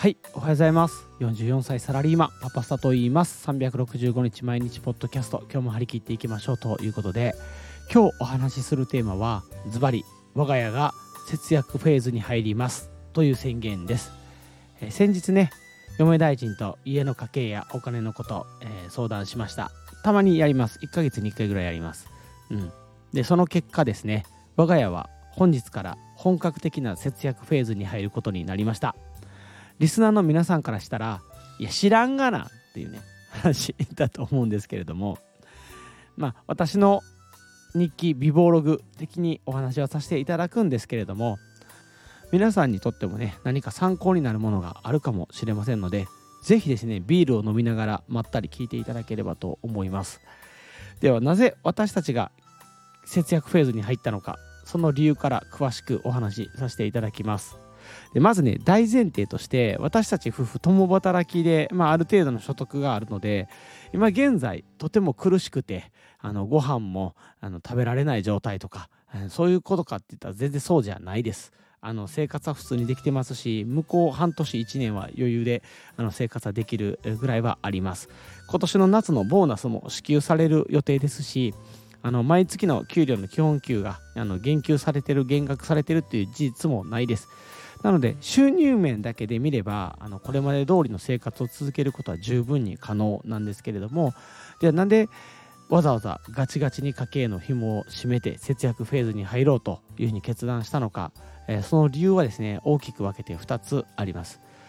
はい、おはようございます。44歳サラリーマンパパスタと言います。365日毎日ポッドキャスト、今日も張り切っていきましょうということで、今日お話しするテーマはズバリ我が家が節約フェーズに入りますという宣言です。先日ね、嫁大臣と家の家計やお金のこと、相談しました。たまにやります。1ヶ月に1回ぐらいやります。でその結果ですね、我が家は本日から本格的な節約フェーズに入ることになりました。リスナーの皆さんからしたら、いや知らんがなっていうね話だと思うんですけれども、私の日記美貌ログ的にお話をさせていただくんですけれども、皆さんにとってもね、何か参考になるものがあるかもしれませんので、ぜひですね、ビールを飲みながらまったり聞いていただければと思います。では、なぜ私たちが節約フェーズに入ったのか、その理由から詳しくお話しさせていただきます。でまずね、大前提として、私たち夫婦共働きで、ある程度の所得があるので、今現在とても苦しくて、ご飯も食べられない状態とか、そういうことかって言ったら全然そうじゃないです。生活は普通にできてますし、向こう半年1年は余裕で生活はできるぐらいはあります。今年の夏のボーナスも支給される予定ですし、毎月の給料の基本給が減給されてる、減額されてるっていう事実もないです。なので収入面だけで見ればこれまで通りの生活を続けることは十分に可能なんですけれども、ではなんでわざわざガチガチに家計の紐を締めて節約フェーズに入ろうというふうに決断したのか、その理由はですね、大きく分けて2つあります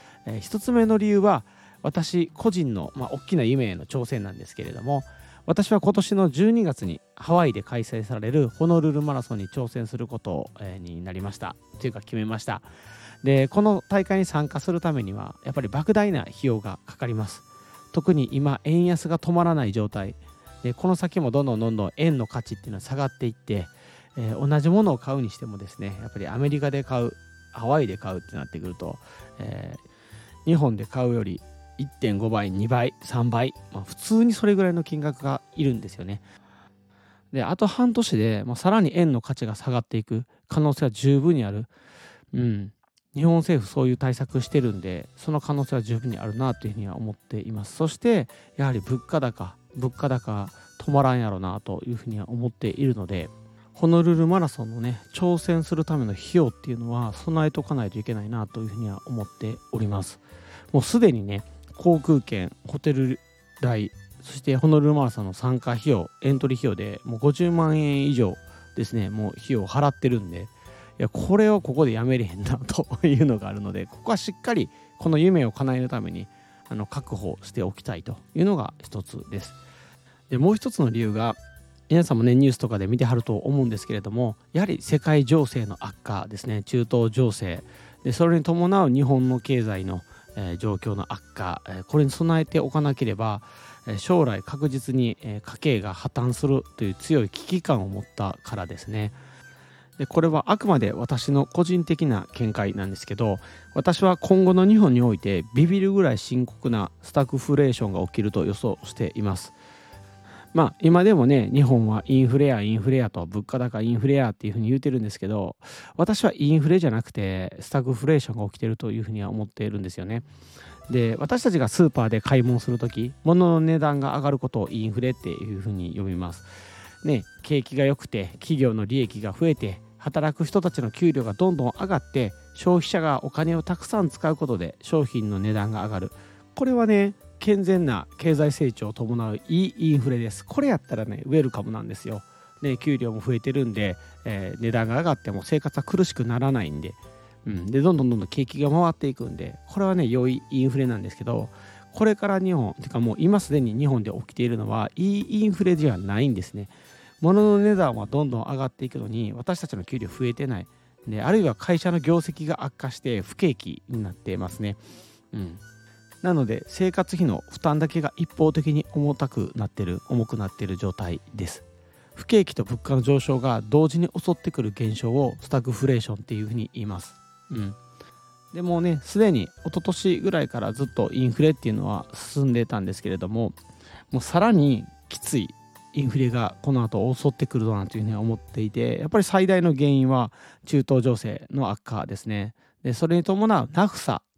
。1つ目の理由は私個人の、大きな夢への挑戦なんですけれども、私は今年の12月にハワイで開催されるホノルルマラソンに挑戦することになりましたというか決めました。でこの大会に参加するためにはやっぱり莫大な費用がかかります。特に今円安が止まらない状態で、この先もどんどん円の価値っていうのは下がっていって、同じものを買うにしてもですね、やっぱりアメリカで買う、ハワイで買うってなってくると、日本で買うより 1.5 倍2倍3倍、普通にそれぐらいの金額がいるんですよね。であと半年で、さらに円の価値が下がっていく可能性は十分にある。日本政府そういう対策してるんで、その可能性は十分にあるなというふうには思っています。そしてやはり物価高止まらんやろなというふうには思っているので、ホノルルマラソンのね、挑戦するための費用っていうのは備えておかないといけないなというふうには思っております。もうすでにね、航空券、ホテル代、そしてホノルルマラソンの参加費用、エントリー費用でもう50万円以上ですね、もう費用を払ってるんで、いやこれをここでやめれへんなというのがあるので、ここはしっかりこの夢を叶えるために確保しておきたいというのが一つです。でもう一つの理由が、皆さんもねニュースとかで見てはると思うんですけれども、やはり世界情勢の悪化ですね。中東情勢で、それに伴う日本の経済の、状況の悪化、これに備えておかなければ、将来確実に、家計が破綻するという強い危機感を持ったからですね。でこれはあくまで私の個人的な見解なんですけど、私は今後の日本においてビビるぐらい深刻なスタグフレーションが起きると予想しています。今でもね、日本はインフレやと、物価高インフレやっていうふうに言ってるんですけど、私はインフレじゃなくてスタグフレーションが起きてるというふうには思っているんですよね。で私たちがスーパーで買い物するとき、物の値段が上がることをインフレっていうふうに呼びますね。景気が良くて企業の利益が増えて、働く人たちの給料がどんどん上がって、消費者がお金をたくさん使うことで商品の値段が上がる。これはね、健全な経済成長を伴ういいインフレです。これやったらね、ウェルカムなんですよ。で給料も増えてるんで、値段が上がっても生活は苦しくならないんで、でどんどん景気が回っていくんで、これはね良いインフレなんですけど、これから日本てかもう今すでに日本で起きているのはいいインフレではないんですね。物の値段はどんどん上がっていくのに、私たちの給料増えてないで、あるいは会社の業績が悪化して不景気になっていますね。なので生活費の負担だけが一方的に重くなっている状態です。不景気と物価の上昇が同時に襲ってくる現象をスタグフレーションっていうふうに言います。でもね、すでに一昨年ぐらいからずっとインフレっていうのは進んでたんですけれども、もうさらにきついインフレがこの後襲ってくるなというふうに思っていて、やっぱり最大の原因は中東情勢の悪化ですね。でそれに伴うナフサ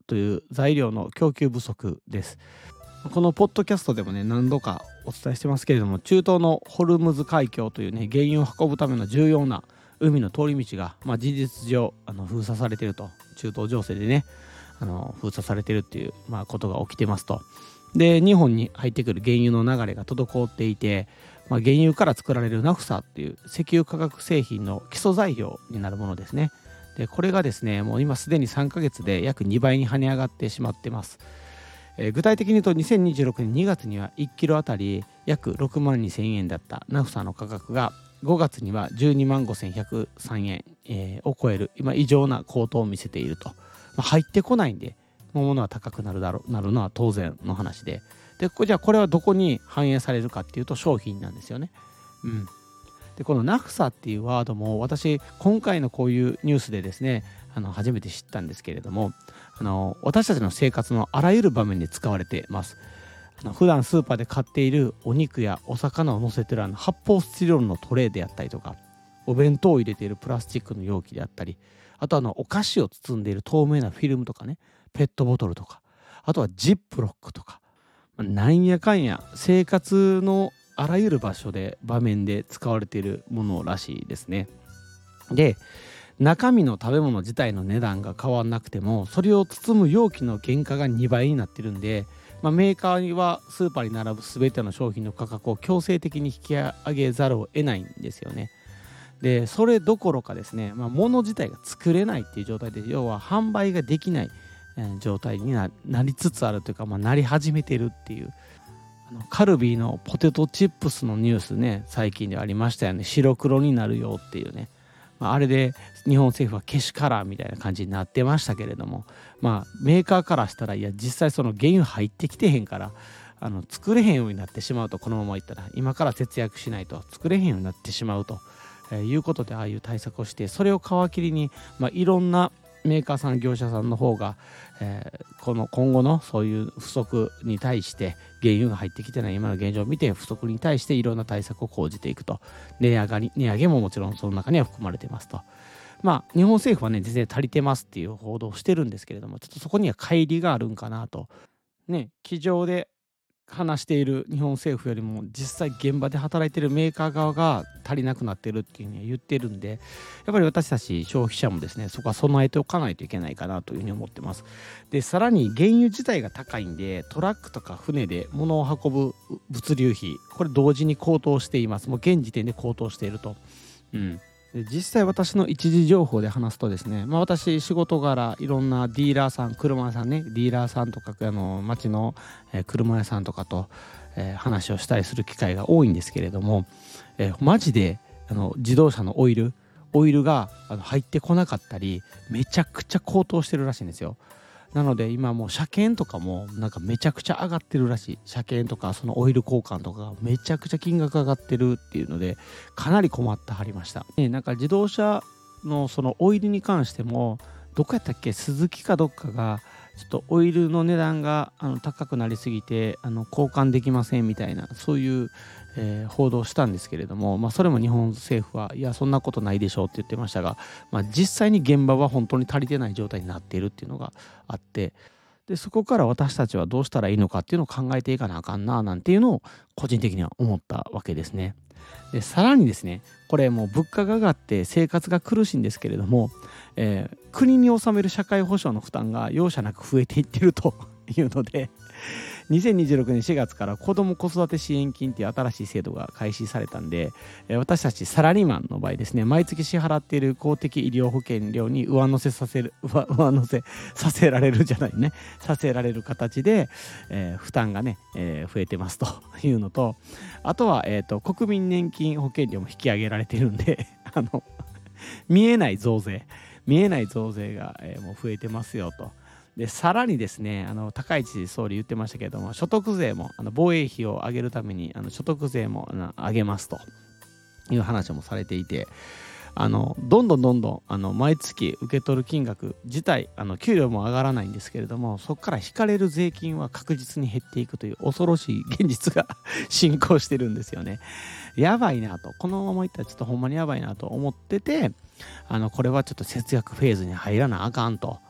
という材料の供給不足です。このポッドキャストでもね何度かお伝えしてますけれども、中東のホルムズ海峡というね原油を運ぶための重要な海の通り道が、事実上封鎖されていると、中東情勢でね封鎖されているっていう、ことが起きてますと。で日本に入ってくる原油の流れが滞っていて、原油から作られるナフサっていう石油化学製品の基礎材料になるものですね。でこれがですねもう今すでに3ヶ月で約2倍に跳ね上がってしまってます。具体的に言うと2026年2月には1キロあたり約6万2000円だったナフサの価格が5月には12万5103円、を超える今異常な高騰を見せていると。入ってこないんで物は高くなるのは当然の話で、じゃあこれはどこに反映されるかっていうと商品なんですよね。でこのナフサっていうワードも私今回のこういうニュースでですね初めて知ったんですけれども、私たちの生活のあらゆる場面で使われてます。普段スーパーで買っているお肉やお魚を乗せてる発泡スチロールのトレーであったりとか、お弁当を入れているプラスチックの容器であったり、あとお菓子を包んでいる透明なフィルムとかね、ペットボトルとか、あとはジップロックとか、なんやかんや生活のあらゆる場所で場面で使われているものらしいですね。で中身の食べ物自体の値段が変わらなくても、それを包む容器の原価が2倍になってるんで、メーカーはスーパーに並ぶ全ての商品の価格を強制的に引き上げざるを得ないんですよね。でそれどころかですね、物自体が作れないっていう状態で、要は販売ができない状態になりつつあるというか、なり始めてるっていう。カルビーのポテトチップスのニュースね、最近でありましたよね。白黒になるよっていうね、あれで日本政府は消しカラーみたいな感じになってましたけれども、メーカーからしたら、いや実際その原油入ってきてへんから作れへんようになってしまうと、このままいったら今から節約しないと作れへんようになってしまうと、いうことでああいう対策をして、それを皮切りに、いろんなメーカーさん業者さんの方が、今後のそういう不足に対して、原油が入ってきてない今の現状を見て不足に対していろんな対策を講じていくと。値上げももちろんその中には含まれてますと。日本政府はね全然足りてますっていう報道をしてるんですけれども、ちょっとそこには乖離があるんかなとね。机上で話している日本政府よりも実際現場で働いているメーカー側が足りなくなってるっていうふうに言ってるんで、やっぱり私たち消費者もですねそこは備えておかないといけないかなというふうに思ってます。でさらに原油自体が高いんで、トラックとか船で物を運ぶ物流費、これ同時に高騰しています。もう現時点で高騰していると。で実際私の一時情報で話すとですね、私仕事柄いろんなディーラーさん、車屋さんね、ディーラーさんとか町の車屋さんとかと話をしたりする機会が多いんですけれども、マジで自動車のオイルが入ってこなかったり、めちゃくちゃ高騰してるらしいんですよ。なので今もう車検とかもなんかめちゃくちゃ上がってるらしい。車検とかそのオイル交換とかがめちゃくちゃ金額上がってるっていうので、かなり困ってはりました。なんか自動車のそのオイルに関しても、どこやったっけ、スズキかどっかがちょっとオイルの値段が高くなりすぎて交換できませんみたいな、そういう報道したんですけれども、それも日本政府はいやそんなことないでしょうって言ってましたが、実際に現場は本当に足りてない状態になっているっていうのがあって、でそこから私たちはどうしたらいいのかっていうのを考えていかなあかんななんていうのを個人的には思ったわけですね。でさらにですね、これもう物価が上がって生活が苦しいんですけれども、国に納める社会保障の負担が容赦なく増えていってるというので、2026年4月から子ども子育て支援金っていう新しい制度が開始されたんで、私たちサラリーマンの場合ですね、毎月支払っている公的医療保険料に上乗せさせられる形で、負担がね、増えてますというのと、あとは、国民年金保険料も引き上げられてるんで見えない増税が、もう増えてますよと。でさらにですね、高市総理言ってましたけれども、所得税も防衛費を上げるために所得税も上げますという話もされていて、どんどん毎月受け取る金額自体給料も上がらないんですけれども、そこから引かれる税金は確実に減っていくという恐ろしい現実が進行してるんですよね。やばいなと、このままいったらちょっとほんまにやばいなと思ってて、これはちょっと節約フェーズに入らなあかんと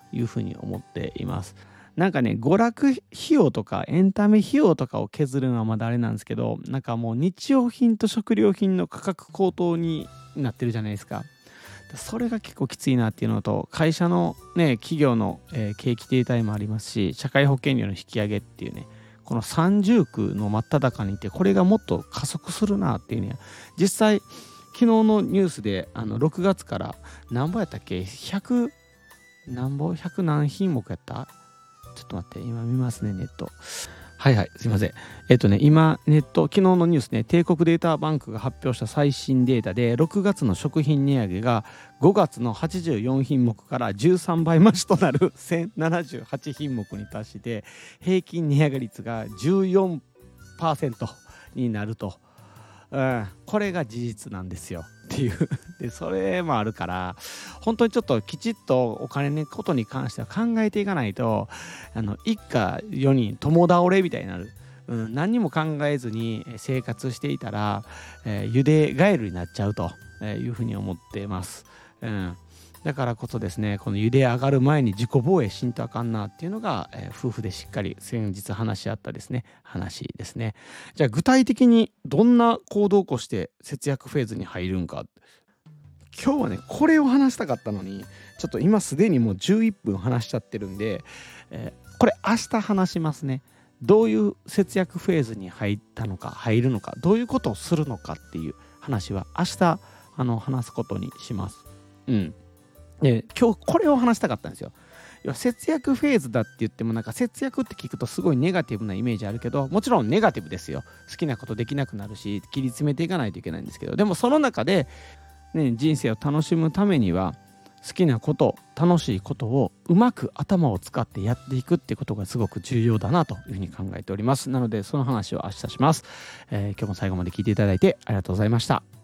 いうふうに思っています。なんかね、娯楽費用とかエンタメ費用とかを削るのはまだあれなんですけど、なんかもう日用品と食料品の価格高騰になってるじゃないですか。それが結構きついなっていうのと、会社のね、企業の、景気停滞もありますし、社会保険料の引き上げっていうね、この三重苦の真っ只中にいて、これがもっと加速するなっていうね、実際昨日のニュースで6月から何ぼやったっけ、100何品目やった、ちょっと待って、今見ますね、ネット。はいはい、すいません。今、昨日のニュースね、帝国データバンクが発表した最新データで、6月の食品値上げが5月の84品目から13倍増しとなる1078品目に達して、平均値上げ率が 14% になると。これが事実なんですよっていうで、それもあるから、本当にちょっときちっとお金のことに関しては考えていかないと、一家4人共倒れみたいになる、何にも考えずに生活していたら、ゆでガエルになっちゃうというふうに思ってます。だからこそですね、この茹で上がる前に自己防衛しんとあかんなっていうのが、夫婦でしっかり先日話し合ったですね、話ですね。じゃあ具体的にどんな行動を起こして節約フェーズに入るんか。今日はね、これを話したかったのに、ちょっと今すでにもう11分話しちゃってるんで、これ明日話しますね。どういう節約フェーズに入るのか、どういうことをするのかっていう話は明日話すことにします。で、今日これを話したかったんですよ。要は節約フェーズだって言っても、なんか節約って聞くとすごいネガティブなイメージあるけど、もちろんネガティブですよ。好きなことできなくなるし、切り詰めていかないといけないんですけど、でもその中で、人生を楽しむためには、好きなこと、楽しいことをうまく頭を使ってやっていくってことがすごく重要だなというふうに考えております。なのでその話を明日します。今日も最後まで聞いていただいてありがとうございました。